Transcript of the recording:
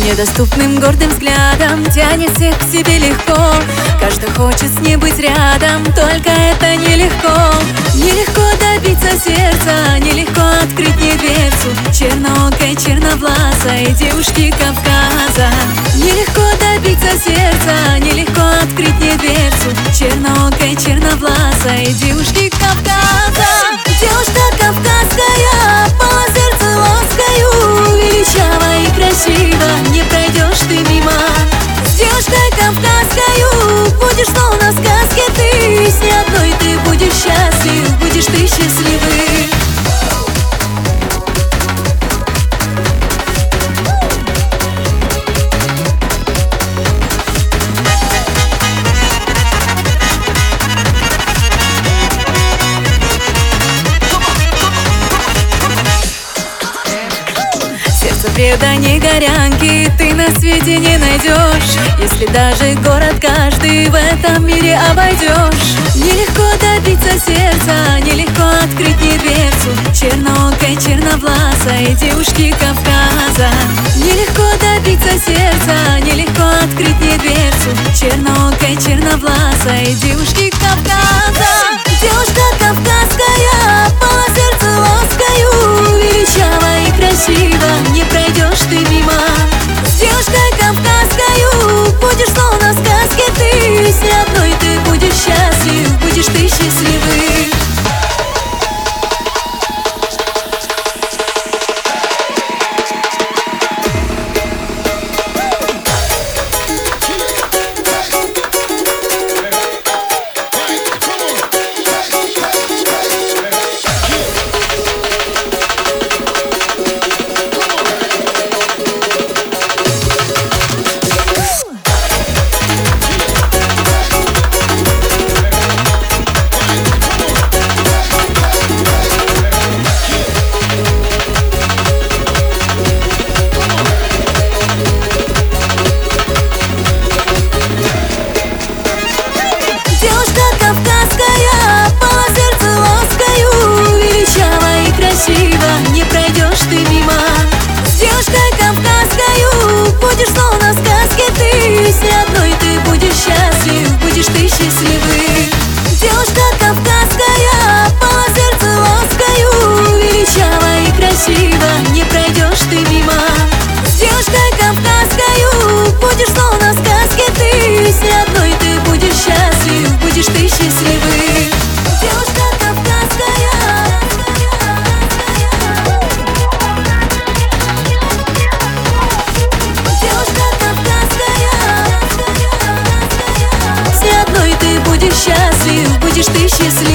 Недоступным гордым взглядом тянет всех к себе легко. Каждый хочет с ней быть рядом, только это нелегко. Нелегко добиться сердца, нелегко открыть ей дверцу черноокой, черновласой девушки Кавказа. Нелегко добиться сердца, нелегко открыть ей дверцу черноокой, черновласой девушки Кавказа. Девушка кавказская, поло сердцу ласкаю, величава и красиво, не пройдешь ты мимо. С девушкой кавказскою будешь словно в сказке ты, с ней одной ты будешь счастлив, будешь ты счастливый. Преданий горянки ты на свете не найдешь, если даже город каждый в этом мире обойдешь. Нелегко добиться сердца, нелегко открыть ей дверцу черноокой, черновласой девушки Кавказа. Нелегко добиться сердца, нелегко открыть ей дверцу черноокой, черновласой девушки Кавказа. Девушка кавказская, поло сердцу ласкаю, величава и красиво, не пройдешь ты мимо. С девушкой кавказскою будешь словно в сказке ты, с ней одной ты будешь счастлив, будешь ты счастливый. Не пройдешь ты мимо. С девушкой кавказскою будешь словно в сказке ты, с ней одной ты будешь счастлив, будешь ты счастливый. Девушка кавказская, поло сердцу ласкаю, величава и красиво, не пройдешь ты мимо. С девушкой кавказскою будешь словно в сказке ты, с ней одной ты будешь счастлив, будешь ты счастливый. Девушка кавказская. Счастлив, будешь ты счастлив.